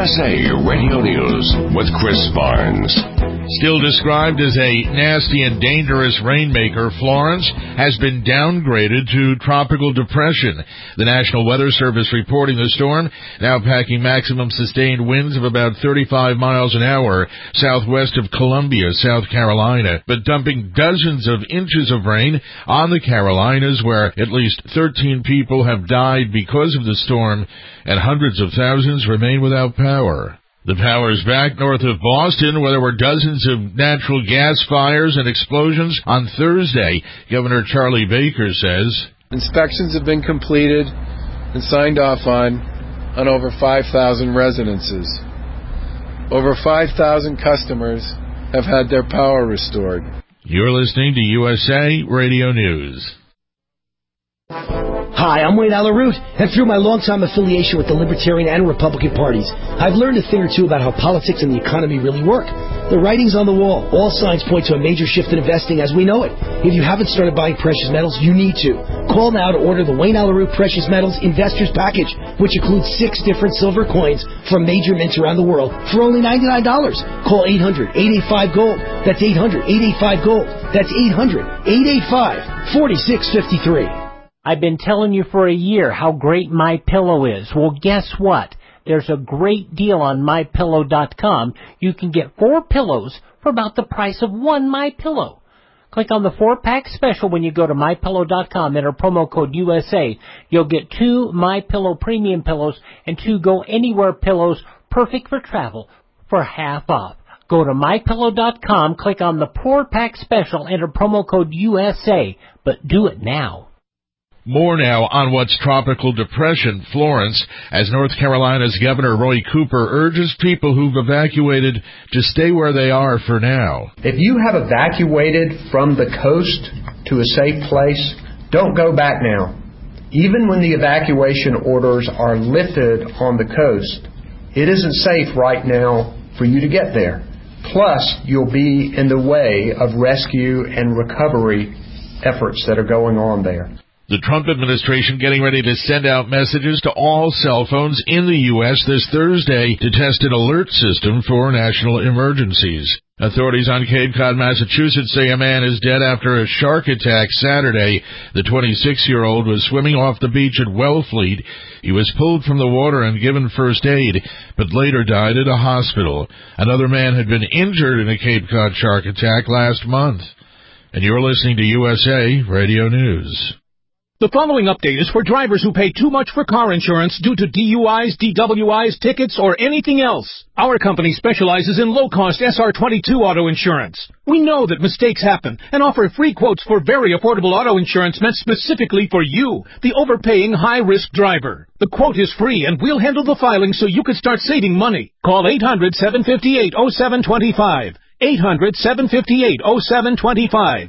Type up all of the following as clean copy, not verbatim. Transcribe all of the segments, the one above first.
USA Radio News with Chris Barnes. Still described as a nasty and dangerous rainmaker, Florence has been downgraded to tropical depression. The National Weather Service reporting the storm now packing maximum sustained winds of about 35 miles an hour southwest of Columbia, South Carolina, but dumping dozens of inches of rain on the Carolinas, where at least 13 people have died because of the storm and hundreds of thousands remain without power. The power's back north of Boston, where there were dozens of natural gas fires and explosions on Thursday. Governor Charlie Baker says inspections have been completed and signed off on over 5,000 residences. Over 5,000 customers have had their power restored. You're listening to USA Radio News. Hi, I'm Wayne Allyn Root, and through my longtime affiliation with the Libertarian and Republican parties, I've learned a thing or two about how politics and the economy really work. The writing's on the wall. All signs point to a major shift in investing as we know it. If you haven't started buying precious metals, you need to. Call now to order the Wayne Allyn Root Precious Metals Investors Package, which includes 6 different silver coins from major mints around the world for only $99. Call 800-885-GOLD. That's 800-885-GOLD. That's 800-885-4653. I've been telling you for a year how great MyPillow is. Well, guess what? There's a great deal on MyPillow.com. You can get 4 pillows for about the price of 1 MyPillow. Click on the 4-pack special when you go to MyPillow.com. Enter promo code USA. You'll get 2 MyPillow premium pillows and 2 Go Anywhere pillows, perfect for travel, for half off. Go to MyPillow.com, click on the 4-pack special, enter promo code USA, but do it now. More now on what's tropical depression, Florence, as North Carolina's Governor Roy Cooper urges people who've evacuated to stay where they are for now. If you have evacuated from the coast to a safe place, don't go back now. Even when the evacuation orders are lifted on the coast, it isn't safe right now for you to get there. Plus, you'll be in the way of rescue and recovery efforts that are going on there. The Trump administration getting ready to send out messages to all cell phones in the U.S. this Thursday to test an alert system for national emergencies. Authorities on Cape Cod, Massachusetts say a man is dead after a shark attack Saturday. The 26-year-old was swimming off the beach at Wellfleet. He was pulled from the water and given first aid, but later died at a hospital. Another man had been injured in a Cape Cod shark attack last month. And you're listening to USA Radio News. The following update is for drivers who pay too much for car insurance due to DUIs, DWIs, tickets, or anything else. Our company specializes in low-cost SR22 auto insurance. We know that mistakes happen and offer free quotes for very affordable auto insurance meant specifically for you, the overpaying high-risk driver. The quote is free, and we'll handle the filing so you can start saving money. Call 800-758-0725. 800-758-0725.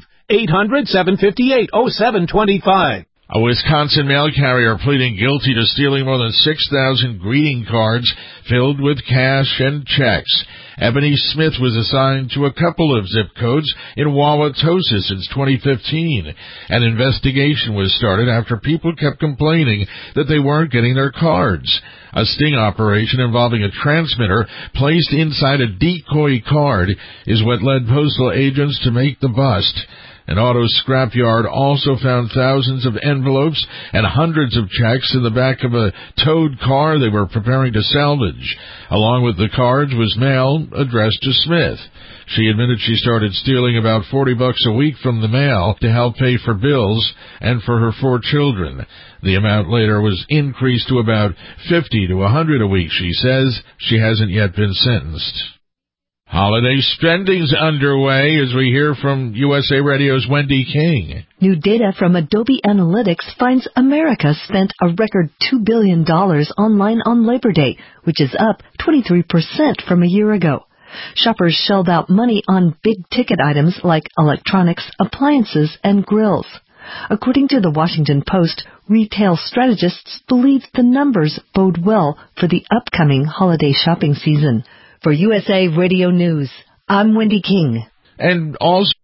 800-758-0725. A Wisconsin mail carrier pleading guilty to stealing more than 6,000 greeting cards filled with cash and checks. Ebony Smith was assigned to a couple of zip codes in Wauwatosa since 2015. An investigation was started after people kept complaining that they weren't getting their cards. A sting operation involving a transmitter placed inside a decoy card is what led postal agents to make the bust. An auto scrapyard also found thousands of envelopes and hundreds of checks in the back of a towed car they were preparing to salvage. Along with the cards was mail addressed to Smith. She admitted she started stealing about $40 a week from the mail to help pay for bills and for her 4 children. The amount later was increased to about $50 to $100 a week, she says. She hasn't yet been sentenced. Holiday spending's underway as we hear from USA Radio's Wendy King. New data from Adobe Analytics finds America spent a record $2 billion online on Labor Day, which is up 23% from a year ago. Shoppers shelled out money on big-ticket items like electronics, appliances, and grills. According to the Washington Post, retail strategists believe the numbers bode well for the upcoming holiday shopping season. For USA Radio News, I'm Wendy King. And also